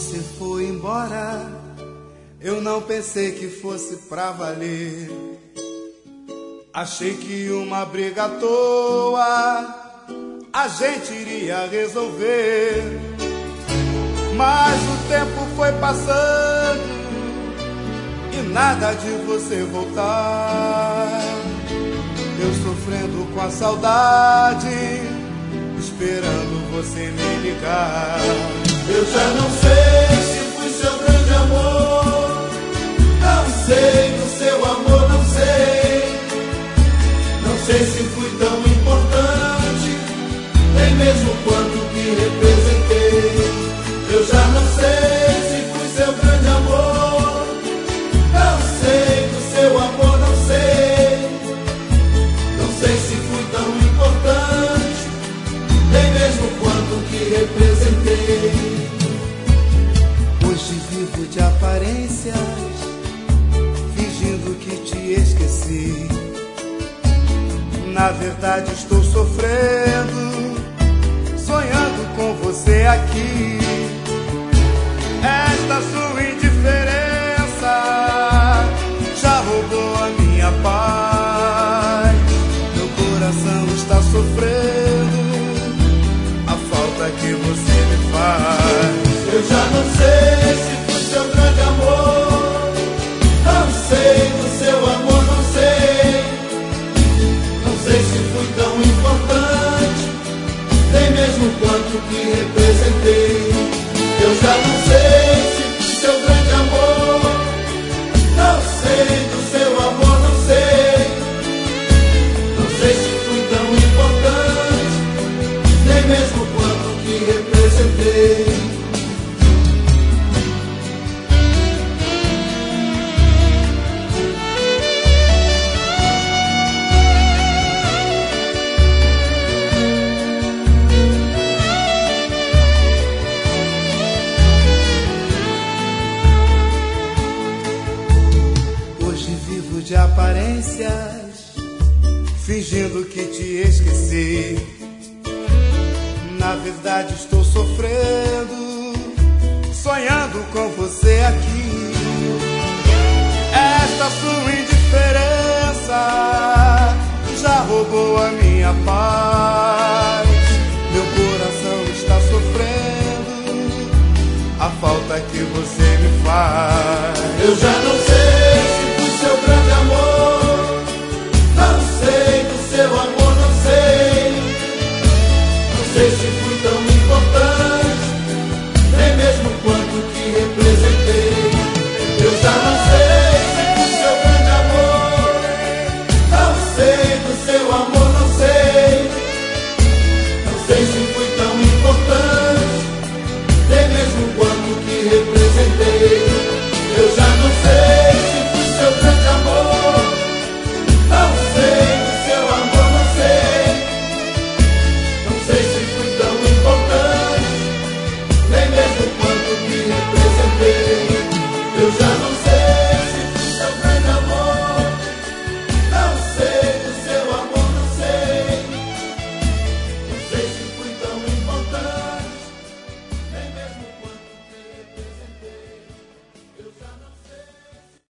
você foi embora, eu não pensei que fosse pra valer. Achei que uma briga à toa a gente iria resolver. Mas o tempo foi passando e nada de você voltar. Eu sofrendo com a saudade, esperando você me ligar. Eu já não sei se fui seu grande amor, não sei do seu amor, não sei. Não sei se fui tão importante, nem mesmo quanto que representei. Eu já não sei se fui seu grande amor, não sei do seu amor, não sei. Não sei se fui tão importante, nem mesmo quanto que representei. Hoje vivo de aparências, fingindo que te esqueci. Na verdade estou sofrendo, sonhando com você aqui. Esta sua indiferença já roubou a minha paz. Meu coração está sofrendo a falta que você me faz. Eu já não sei se fui seu grande amor, não sei do seu amor, não sei. Não sei se fui tão importante, nem mesmo quanto que representei. Eu já não sei se fui seu grande amor, não sei do seu amor, não sei. Não sei se fui tão importante, nem mesmo quanto que representei. De aparências, fingindo que te esqueci. Na verdade estou sofrendo, sonhando com você aqui. Esta sua indiferença já roubou a minha paz. Meu coração está sofrendo a falta que você me faz. Eu já não sei